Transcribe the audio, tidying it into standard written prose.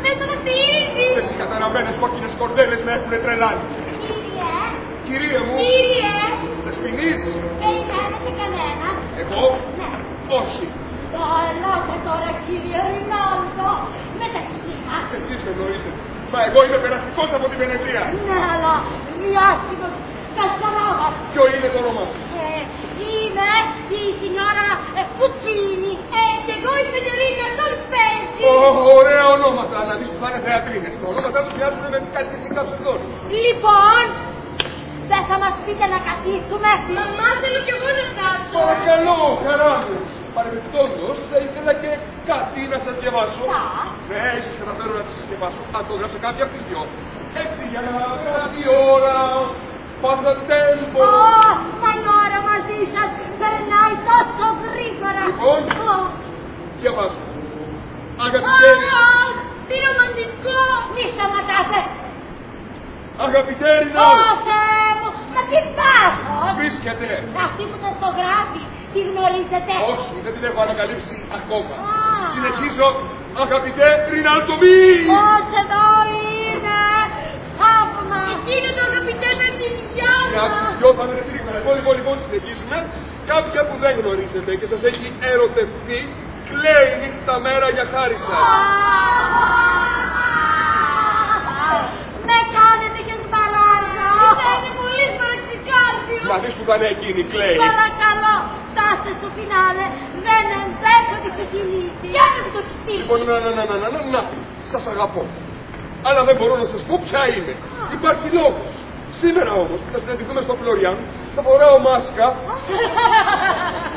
πέσω να φύγει. Τις καταραμένες κόκκινες κορδέλες με έχουνε τρελάνει. Κυρία μου. Κύριε. Δεσποινής. Περιμένετε κανένα. Εγώ. Ναι. Όχι. Ελάτε τώρα κύριε Ρινάλντο. Μεταξύ μας. Εσείς με γνωρίζετε. Μα εγώ είμαι περαστικός από τη Βενετία. Ναι, αλλά διάσημος Καστανάβας. Ποιο είναι το όνομά σας? Είμαι η σινιόρα Φουτσίνη και εγώ η Φεντερίνα Σολπέζη. Ωραία ονόματα, να δεις που θα είναι θεατρίνες. Τα ονόματα τους μοιάζουν με κάτι τεχνικά ψευδόνυμα. Λοιπόν, δεν θα μας πείτε να καθίσουμε. Μαμά, θέλω κι εγώ να κάτσω. Παρακαλώ, χαρά μου. Παρεμπιπτόντως, θα ήθελα και κάτι να σας διαβάσω. Ναι, ίσως καταφέρω να τις διαβάσω. Αν το γράψω κάποια από τις δυο. Έτσι για να περάσει η ώρα. Πάσα τέμπο. Σαν ώρα μαζί σας περνάει τόσο γρήγορα. Λοιπόν, διαβάσω. Αγαπητέ. Τι ρομαντικό. Μη σταματάτε. Αγαπητέ Ρινάλντο. Θεέ μου, μα τι πάθος. Βρίσκεται. Αυτή που σας το γράφει, τη γνωρίζετε? Όχι, δεν την έχω ανακαλύψει ακόμα. Συνεχίζω. Αγαπητέ Ρινάλντο μη. Πώς εδώ είναι. Θαύμα. Εκείνο το αγαπητέ με τη διάβα. Για τις δυο θα είναι γρήγορα. Λοιπόν, συνεχίσουμε. Κάποια που δεν γνωρίζετε και σας έχει ερωτευτεί, κλαίει νύχτα μέρα για χάρη σας. Με κάνετε και σπαράζω. Είναι πολύ σπαραξικάρδιο. Να δεις που θα είναι εκείνη, κλαίει. Παρακαλώ, φτάστε στο φινάλε. Δεν ενδέχω να ξεκινήσει. Για να το σπίτι. Λοιπόν, να, σας αγαπώ. Αλλά δεν μπορώ να σας πω ποια είμαι. Υπάρχει λόγος. Σήμερα όμως που θα συναντηθούμε στο Φλωριάν, θα φοράω μάσκα